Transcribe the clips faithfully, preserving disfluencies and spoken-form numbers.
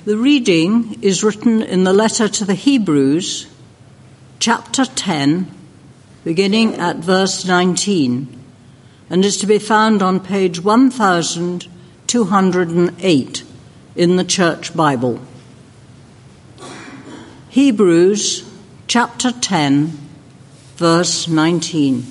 The reading is written in the letter to the Hebrews, chapter ten, beginning at verse nineteen, and is to be found on page one thousand two hundred eight in the Church Bible. Hebrews, chapter ten, verse nineteen.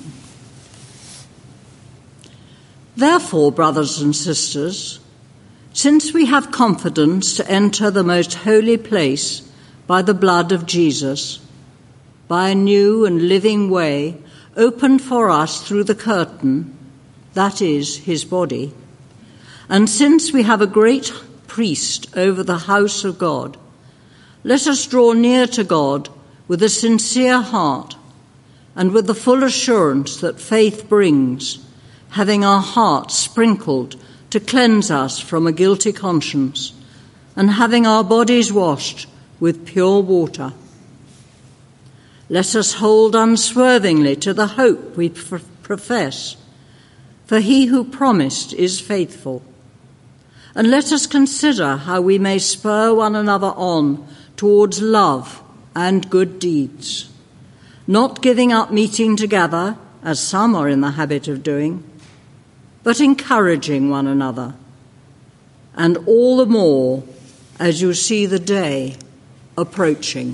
Therefore, brothers and sisters, since we have confidence to enter the most holy place by the blood of Jesus, by a new and living way opened for us through the curtain, that is, his body, and since we have a great priest over the house of God, let us draw near to God with a sincere heart and with the full assurance that faith brings, having our hearts sprinkled to cleanse us from a guilty conscience, and having our bodies washed with pure water. Let us hold unswervingly to the hope we pr- profess, for he who promised is faithful. And let us consider how we may spur one another on towards love and good deeds, not giving up meeting together, as some are in the habit of doing, but encouraging one another, and all the more as you see the day approaching.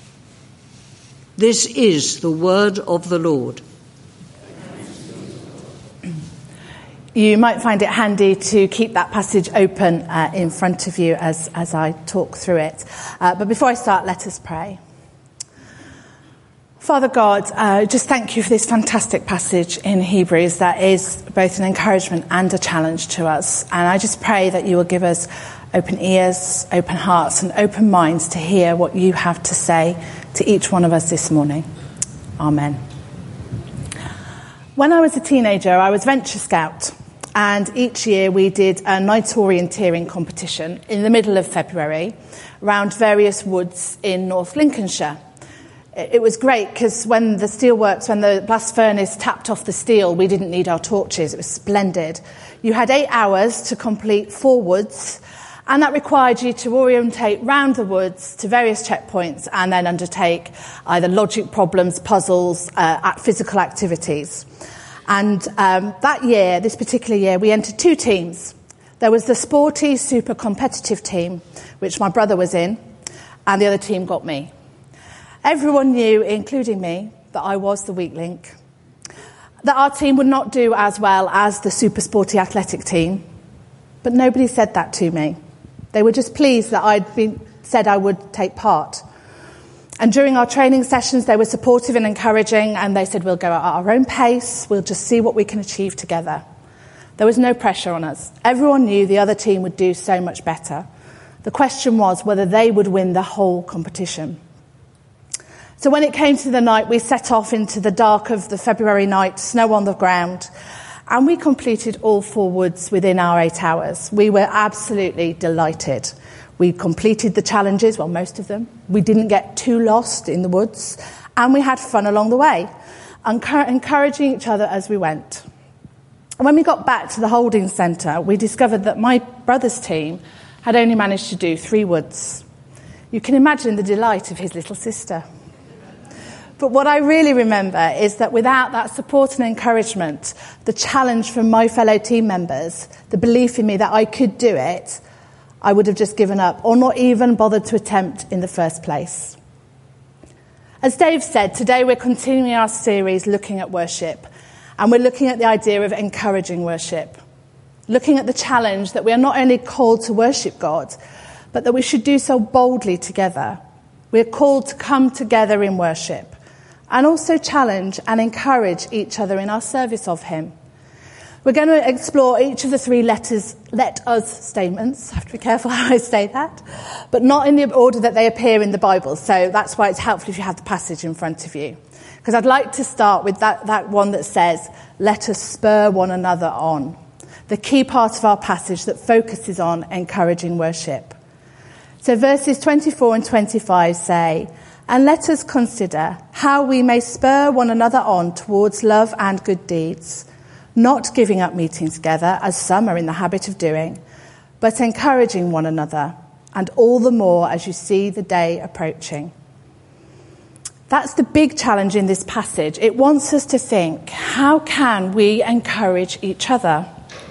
This is the word of the Lord. You might find it handy to keep that passage open uh, in front of you as, as I talk through it. Uh, but before I start, let us pray. Father God, uh, just thank you for this fantastic passage in Hebrews that is both an encouragement and a challenge to us. And I just pray that you will give us open ears, open hearts, and open minds to hear what you have to say to each one of us this morning. Amen. When I was a teenager, I was Venture Scout. And each year we did a night orienteering competition in the middle of February around various woods in North Lincolnshire. It was great because when the steelworks, when the blast furnace tapped off the steel, we didn't need our torches. It was splendid. You had eight hours to complete four woods, and that required you to orientate round the woods to various checkpoints and then undertake either logic problems, puzzles, uh, physical activities. And um, that year, this particular year, we entered two teams. There was the sporty, super competitive team, which my brother was in, and the other team got me. Everyone knew, including me, that I was the weak link, that our team would not do as well as the super sporty athletic team, but nobody said that to me. They were just pleased that I'd been said I would take part. And during our training sessions, they were supportive and encouraging, and they said, we'll go at our own pace, we'll just see what we can achieve together. There was no pressure on us. Everyone knew the other team would do so much better. The question was whether they would win the whole competition. So when it came to the night, we set off into the dark of the February night, snow on the ground, and we completed all four woods within our eight hours. We were absolutely delighted. We completed the challenges, well, most of them. We didn't get too lost in the woods, and we had fun along the way, encouraging each other as we went. And when we got back to the holding centre, we discovered that my brother's team had only managed to do three woods. You can imagine the delight of his little sister. But what I really remember is that without that support and encouragement, the challenge from my fellow team members, the belief in me that I could do it, I would have just given up or not even bothered to attempt in the first place. As Dave said, today we're continuing our series looking at worship, and we're looking at the idea of encouraging worship, looking at the challenge that we are not only called to worship God, but that we should do so boldly together. We're called to come together in worship, and also challenge and encourage each other in our service of him. We're going to explore each of the three letters, let us statements. I have to be careful how I say that, but not in the order that they appear in the Bible. So that's why it's helpful if you have the passage in front of you. Because I'd like to start with that, that one that says, let us spur one another on. The key part of our passage that focuses on encouraging worship. So verses twenty-four and twenty-five say, and let us consider how we may spur one another on towards love and good deeds, not giving up meeting together, as some are in the habit of doing, but encouraging one another, and all the more as you see the day approaching. That's the big challenge in this passage. It wants us to think, how can we encourage each other?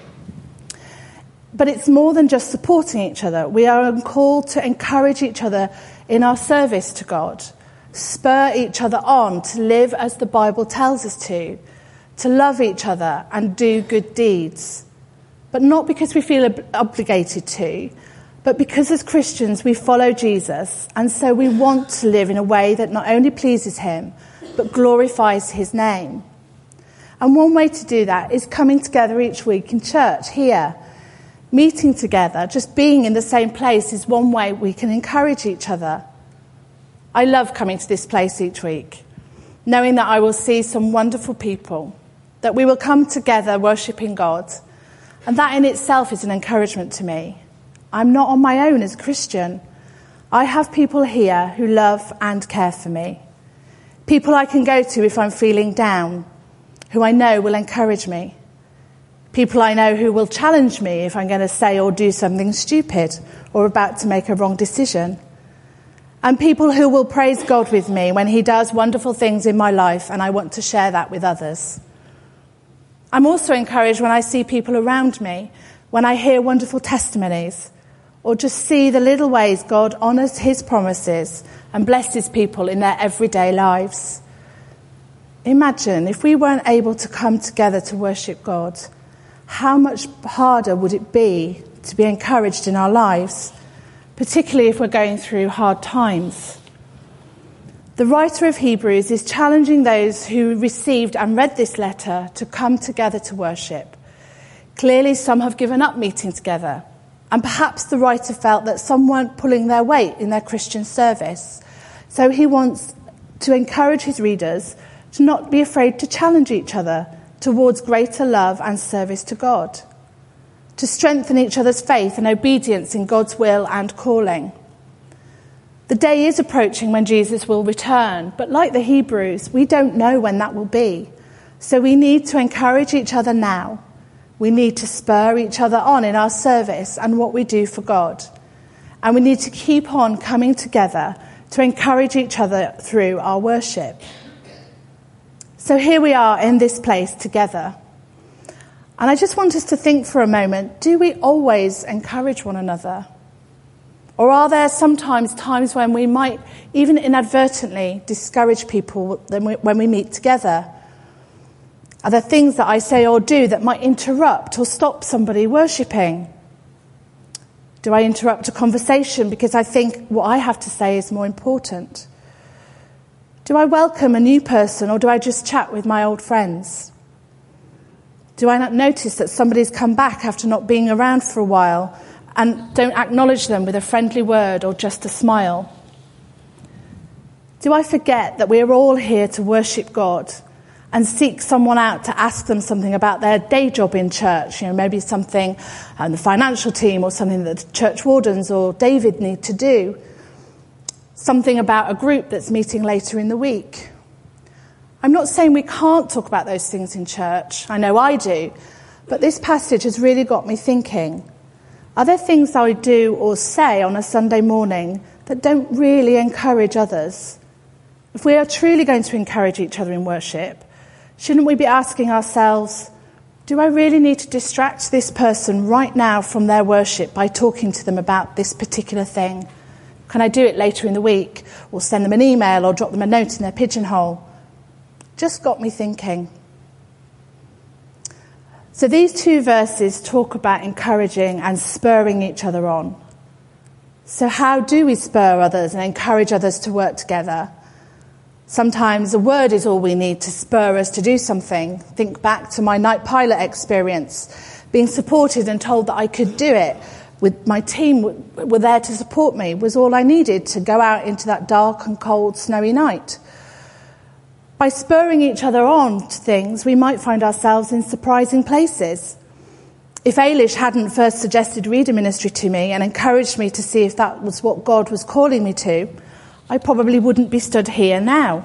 But it's more than just supporting each other. We are called to encourage each other in our service to God, spur each other on to live as the Bible tells us to, to love each other and do good deeds. But not because we feel ob- obligated to, but because as Christians we follow Jesus, and so we want to live in a way that not only pleases him, but glorifies his name. And one way to do that is coming together each week in church, here. Meeting together, just being in the same place is one way we can encourage each other. I love coming to this place each week, knowing that I will see some wonderful people, that we will come together worshipping God, and that in itself is an encouragement to me. I'm not on my own as a Christian. I have people here who love and care for me. People I can go to if I'm feeling down, who I know will encourage me. People I know who will challenge me if I'm going to say or do something stupid or about to make a wrong decision. And people who will praise God with me when he does wonderful things in my life and I want to share that with others. I'm also encouraged when I see people around me, when I hear wonderful testimonies, or just see the little ways God honours his promises and blesses people in their everyday lives. Imagine if we weren't able to come together to worship God, how much harder would it be to be encouraged in our lives, particularly if we're going through hard times? The writer of Hebrews is challenging those who received and read this letter to come together to worship. Clearly, some have given up meeting together, and perhaps the writer felt that some weren't pulling their weight in their Christian service. So he wants to encourage his readers to not be afraid to challenge each other towards greater love and service to God, to strengthen each other's faith and obedience in God's will and calling. The day is approaching when Jesus will return, but like the Hebrews, we don't know when that will be. So we need to encourage each other now. We need to spur each other on in our service and what we do for God. And we need to keep on coming together to encourage each other through our worship. So here we are in this place together. And I just want us to think for a moment, do we always encourage one another? Or are there sometimes times when we might even inadvertently discourage people when we meet together? Are there things that I say or do that might interrupt or stop somebody worshipping? Do I interrupt a conversation because I think what I have to say is more important? Do I welcome a new person or do I just chat with my old friends? Do I not notice that somebody's come back after not being around for a while and don't acknowledge them with a friendly word or just a smile? Do I forget that we are all here to worship God and seek someone out to ask them something about their day job in church, you know, maybe something on the financial team or something that the church wardens or David need to do, something about a group that's meeting later in the week? I'm not saying we can't talk about those things in church. I know I do. But this passage has really got me thinking, are there things I do or say on a Sunday morning that don't really encourage others? If we are truly going to encourage each other in worship, shouldn't we be asking ourselves, do I really need to distract this person right now from their worship by talking to them about this particular thing? Can I do it later in the week, or send them an email or drop them a note in their pigeonhole? Just got me thinking. So these two verses talk about encouraging and spurring each other on. So how do we spur others and encourage others to work together? Sometimes a word is all we need to spur us to do something. Think back to my night pilot experience. Being supported and told that I could do it, with my team were there to support me, was all I needed to go out into that dark and cold, snowy night. By spurring each other on to things, we might find ourselves in surprising places. If Ailish hadn't first suggested reader ministry to me and encouraged me to see if that was what God was calling me to, I probably wouldn't be stood here now.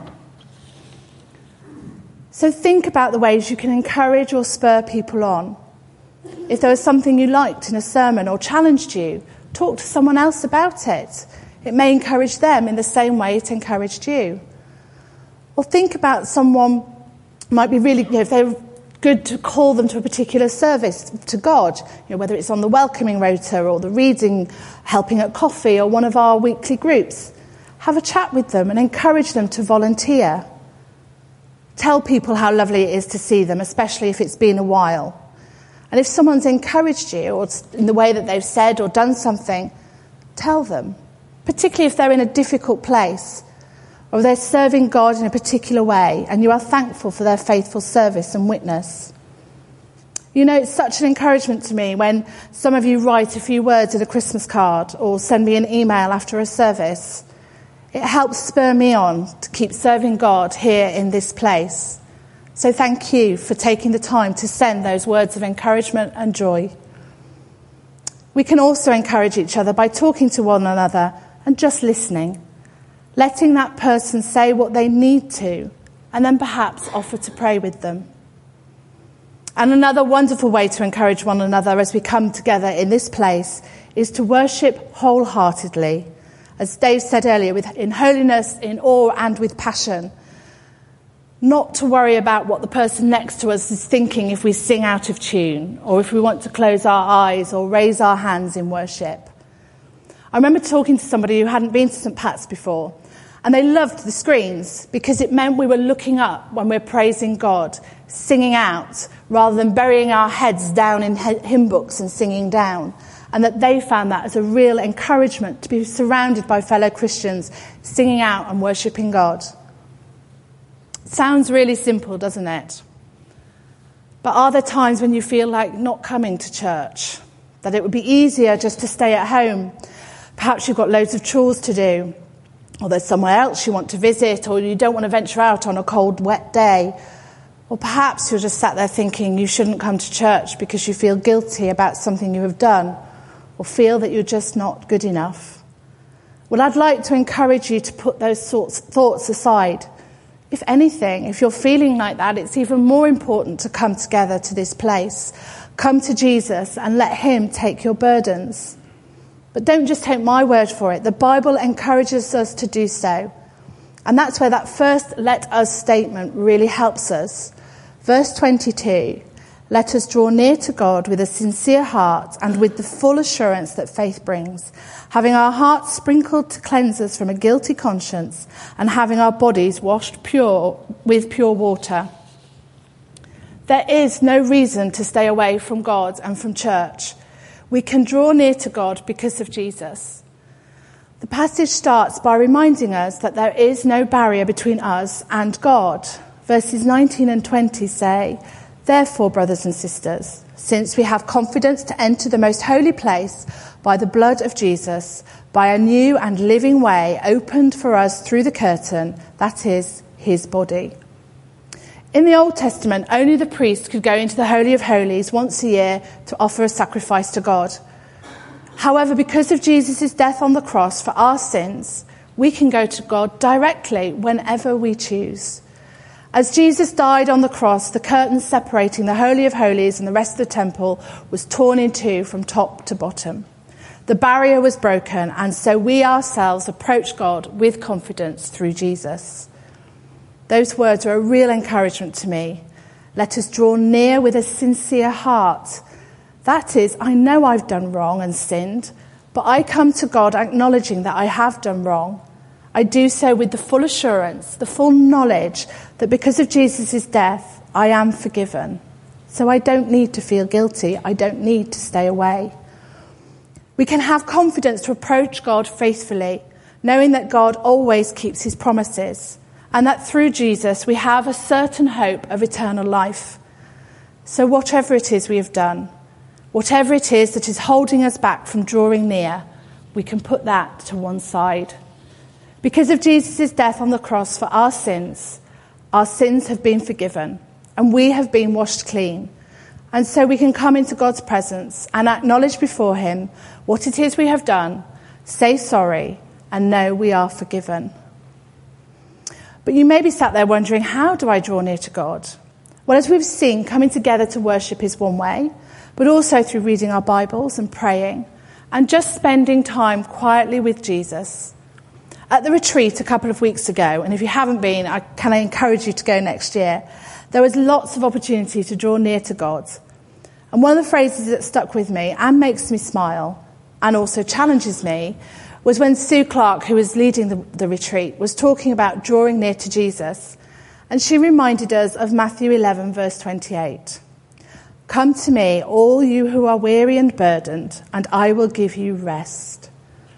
So think about the ways you can encourage or spur people on. If there was something you liked in a sermon or challenged you, talk to someone else about it. It may encourage them in the same way it encouraged you. Or think about someone, might be really, you know, if they're good to call them to a particular service to God, you know, whether it's on the welcoming rota or the reading, helping at coffee or one of our weekly groups. Have a chat with them and encourage them to volunteer. Tell people how lovely it is to see them, especially if it's been a while. And if someone's encouraged you or in the way that they've said or done something, tell them, particularly if they're in a difficult place or they're serving God in a particular way and you are thankful for their faithful service and witness. You know, it's such an encouragement to me when some of you write a few words in a Christmas card or send me an email after a service. It helps spur me on to keep serving God here in this place. So thank you for taking the time to send those words of encouragement and joy. We can also encourage each other by talking to one another and just listening, letting that person say what they need to, and then perhaps offer to pray with them. And another wonderful way to encourage one another as we come together in this place is to worship wholeheartedly. As Dave said earlier, with, in holiness, in awe and with passion. Not to worry about what the person next to us is thinking if we sing out of tune or if we want to close our eyes or raise our hands in worship. I remember talking to somebody who hadn't been to St Pat's before, and they loved the screens because it meant we were looking up when we're praising God, singing out, rather than burying our heads down in hymn books and singing down. And that they found that as a real encouragement to be surrounded by fellow Christians, singing out and worshipping God. Sounds really simple, doesn't it? But are there times when you feel like not coming to church? That it would be easier just to stay at home? Perhaps you've got loads of chores to do, or there's somewhere else you want to visit, or you don't want to venture out on a cold, wet day. Or perhaps you're just sat there thinking you shouldn't come to church because you feel guilty about something you have done, or feel that you're just not good enough. Well, I'd like to encourage you to put those sorts thoughts aside. If anything, if you're feeling like that, it's even more important to come together to this place. Come to Jesus and let him take your burdens. But don't just take my word for it. The Bible encourages us to do so. And that's where that first "let us" statement really helps us. Verse twenty-two, let us draw near to God with a sincere heart and with the full assurance that faith brings, having our hearts sprinkled to cleanse us from a guilty conscience and having our bodies washed pure with pure water. There is no reason to stay away from God and from church. We can draw near to God because of Jesus. The passage starts by reminding us that there is no barrier between us and God. Verses nineteen and twenty say, therefore, brothers and sisters, since we have confidence to enter the most holy place by the blood of Jesus, by a new and living way opened for us through the curtain, that is, his body. In the Old Testament, only the priest could go into the Holy of Holies once a year to offer a sacrifice to God. However, because of Jesus' death on the cross for our sins, we can go to God directly whenever we choose. As Jesus died on the cross, the curtain separating the Holy of Holies and the rest of the temple was torn in two from top to bottom. The barrier was broken, and so we ourselves approach God with confidence through Jesus. Those words are a real encouragement to me. Let us draw near with a sincere heart. That is, I know I've done wrong and sinned, but I come to God acknowledging that I have done wrong. I do so with the full assurance, the full knowledge that because of Jesus' death, I am forgiven. So I don't need to feel guilty. I don't need to stay away. We can have confidence to approach God faithfully, knowing that God always keeps his promises, and that through Jesus we have a certain hope of eternal life. So whatever it is we have done, whatever it is that is holding us back from drawing near, we can put that to one side. Because of Jesus' death on the cross for our sins, our sins have been forgiven and we have been washed clean. And so we can come into God's presence and acknowledge before him what it is we have done, say sorry, and know we are forgiven. But you may be sat there wondering, how do I draw near to God? Well, as we've seen, coming together to worship is one way, but also through reading our Bibles and praying, and just spending time quietly with Jesus. At the retreat a couple of weeks ago, and if you haven't been, I can I encourage you to go next year, there was lots of opportunity to draw near to God. And one of the phrases that stuck with me and makes me smile and also challenges me was when Sue Clark, who was leading the, the retreat, was talking about drawing near to Jesus. And she reminded us of Matthew eleven, verse twenty-eight. Come to me, all you who are weary and burdened, and I will give you rest.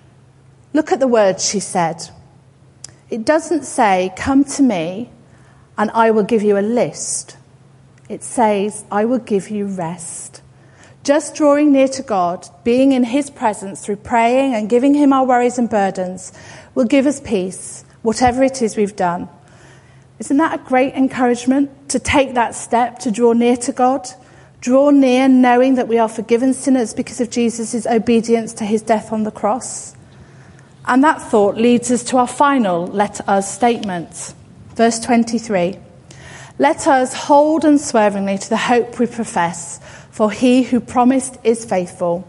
Look at the words she said. It doesn't say, come to me and I will give you a list. It says, I will give you rest. Just drawing near to God, being in his presence through praying and giving him our worries and burdens will give us peace, whatever it is we've done. Isn't that a great encouragement to take that step to draw near to God? Draw near knowing that we are forgiven sinners because of Jesus' obedience to his death on the cross. And that thought leads us to our final let us statement. Verse twenty-three. Let us hold unswervingly to the hope we profess, for he who promised is faithful.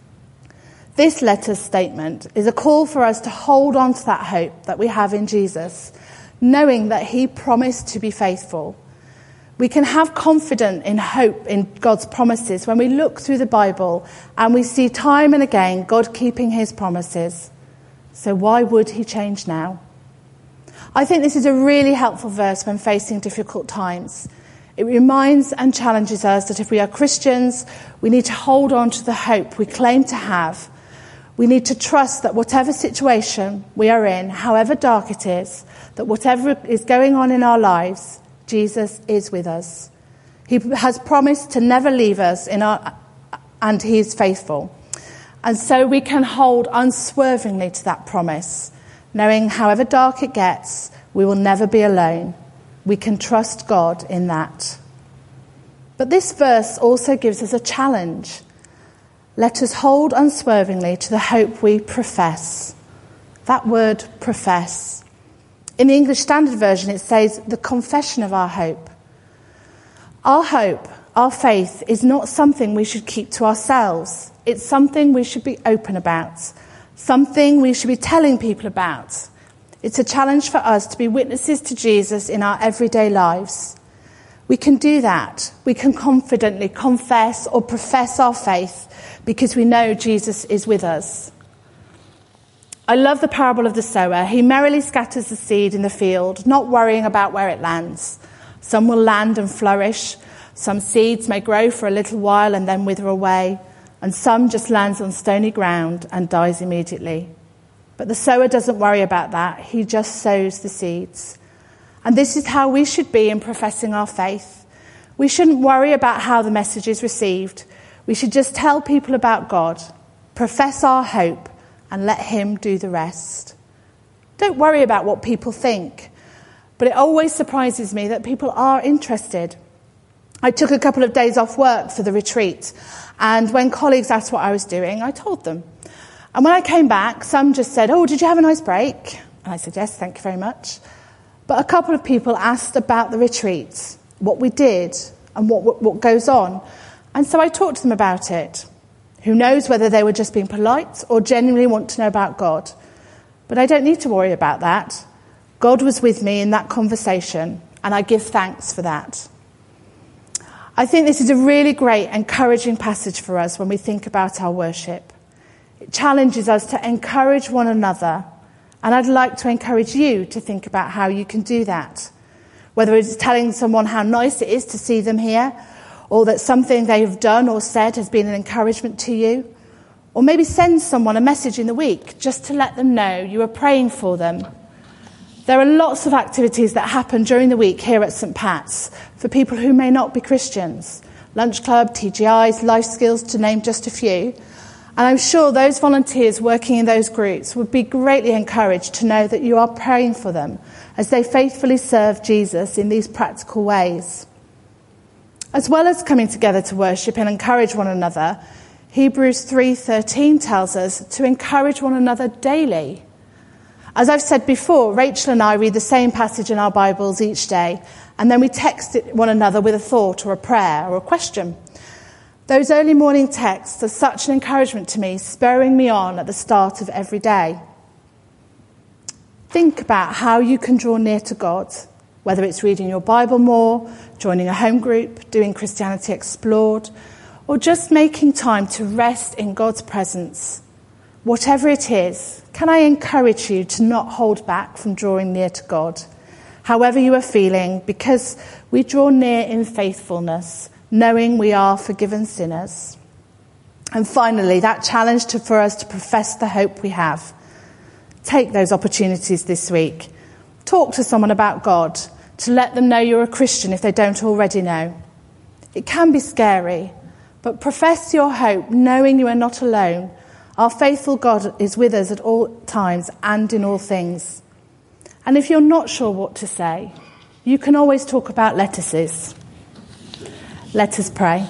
This let us statement is a call for us to hold on to that hope that we have in Jesus, knowing that he promised to be faithful. We can have confidence in hope in God's promises when we look through the Bible and we see time and again God keeping his promises. So why would he change now? I think this is a really helpful verse when facing difficult times. It reminds and challenges us that if we are Christians, we need to hold on to the hope we claim to have. We need to trust that whatever situation we are in, however dark it is, that whatever is going on in our lives, Jesus is with us. He has promised to never leave us in our, and he is faithful. And so we can hold unswervingly to that promise, knowing however dark it gets, we will never be alone. We can trust God in that. But this verse also gives us a challenge. Let us hold unswervingly to the hope we profess. That word, profess. In the English Standard Version, it says, the confession of our hope. Our hope, our faith, is not something we should keep to ourselves. It's something we should be open about. Something we should be telling people about. It's a challenge for us to be witnesses to Jesus in our everyday lives. We can do that. We can confidently confess or profess our faith because we know Jesus is with us. I love the parable of the sower. He merrily scatters the seed in the field, not worrying about where it lands. Some will land and flourish. Some seeds may grow for a little while and then wither away. And some just lands on stony ground and dies immediately. But the sower doesn't worry about that. He just sows the seeds. And this is how we should be in professing our faith. We shouldn't worry about how the message is received. We should just tell people about God, profess our hope, and let him do the rest. Don't worry about what people think. But it always surprises me that people are interested. I took a couple of days off work for the retreat. And when colleagues asked what I was doing, I told them. And when I came back, some just said, oh, did you have a nice break? And I said, yes, thank you very much. But a couple of people asked about the retreat, what we did and what, what, what goes on. And so I talked to them about it. Who knows whether they were just being polite or genuinely want to know about God. But I don't need to worry about that. God was with me in that conversation, and I give thanks for that. I think this is a really great, encouraging passage for us when we think about our worship. It challenges us to encourage one another, and I'd like to encourage you to think about how you can do that. Whether it's telling someone how nice it is to see them here, or that something they've done or said has been an encouragement to you, or maybe send someone a message in the week just to let them know you are praying for them. There are lots of activities that happen during the week here at St Pat's for people who may not be Christians. Lunch Club, T G Is, Life Skills, to name just a few. And I'm sure those volunteers working in those groups would be greatly encouraged to know that you are praying for them as they faithfully serve Jesus in these practical ways. As well as coming together to worship and encourage one another, Hebrews three thirteen tells us to encourage one another daily. As I've said before, Rachel and I read the same passage in our Bibles each day, and then we text it one another with a thought or a prayer or a question. Those early morning texts are such an encouragement to me, spurring me on at the start of every day. Think about how you can draw near to God, whether it's reading your Bible more, joining a home group, doing Christianity Explored, or just making time to rest in God's presence. Whatever it is, can I encourage you to not hold back from drawing near to God, however you are feeling, because we draw near in faithfulness, knowing we are forgiven sinners. And finally, that challenge to, for us to profess the hope we have. Take those opportunities this week. Talk to someone about God, to let them know you're a Christian if they don't already know. It can be scary, but profess your hope, knowing you are not alone. Our faithful God is with us at all times and in all things. And if you're not sure what to say, you can always talk about lettuces. Let us pray.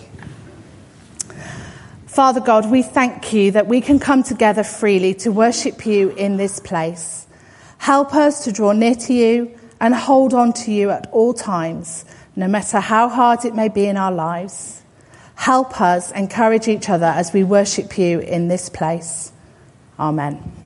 Father God, we thank you that we can come together freely to worship you in this place. Help us to draw near to you and hold on to you at all times, no matter how hard it may be in our lives. Help us encourage each other as we worship you in this place. Amen.